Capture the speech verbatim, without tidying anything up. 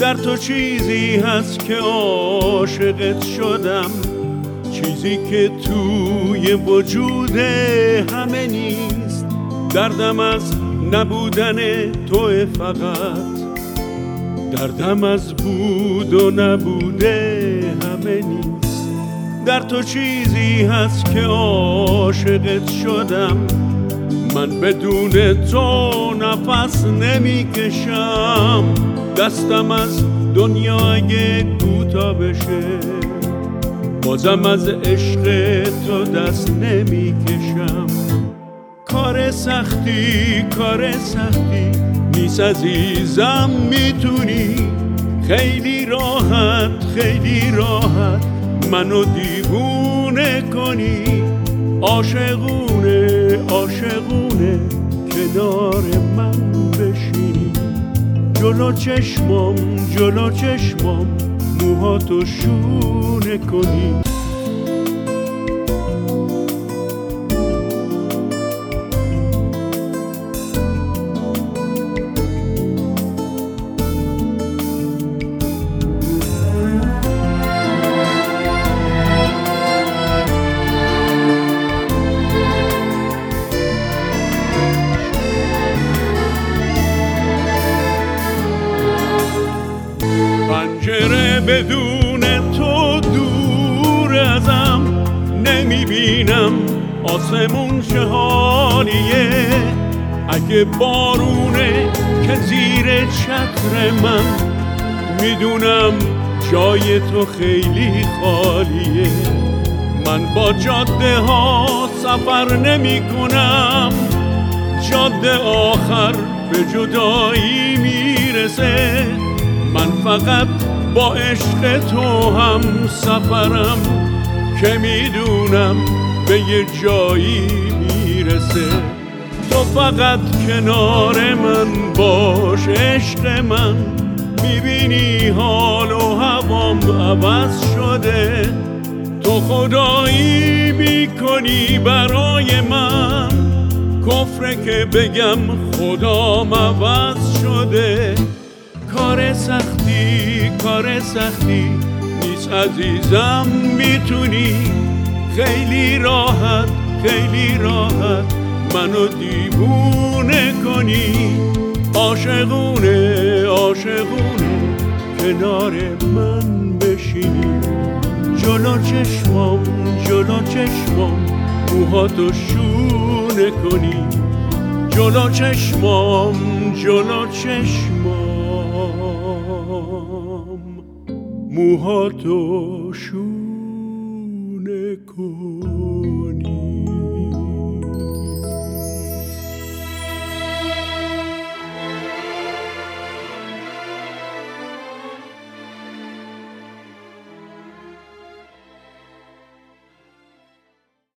در تو چیزی هست که عاشقت شدم، چیزی که توی وجود همه نیست. دردم از نبودن توی فقط، دردم از بود و نبوده همه نیست. در تو چیزی هست که عاشقت شدم، من بدون تو نفس نمی کشم. دستم از دنیا اگه کوتاه بشه، بازم از عشق تو دست نمی کشم. کار سختی کار سختی نیست عزیزم، میتونی خیلی راحت خیلی راحت منو دیوونه کنی. عاشقونه عاشقونه کنار من بشینی، جلو چشمام جلو چشمام موهاتو شونه کنی. پنجره بدون تو دور ازم، نمیبینم آسمون چه حالیه. اگه بارونه که زیر چتر من، میدونم جای تو خیلی خالیه. من با جاده ها سفر نمی کنم، جاده آخر به جدایی میرسه. من فقط با عشق تو هم سفرم، که میدونم به یه جایی میرسه. تو فقط کنار من باش عشق من، میبینی حال و هوام عوض شده. تو خدایی میکنی برای من، کفره که بگم خدام عوض شده. کار سختی کار سختی نیست عزیزم، میتونی خیلی راحت خیلی راحت منو دیوونه کنی. عاشقونه عاشقونه کنار من بشینی، جلو چشمام جلو چشمام موهاتو شونه کنی. جلو چشمام جلو چشمام موهاتو شونه کن.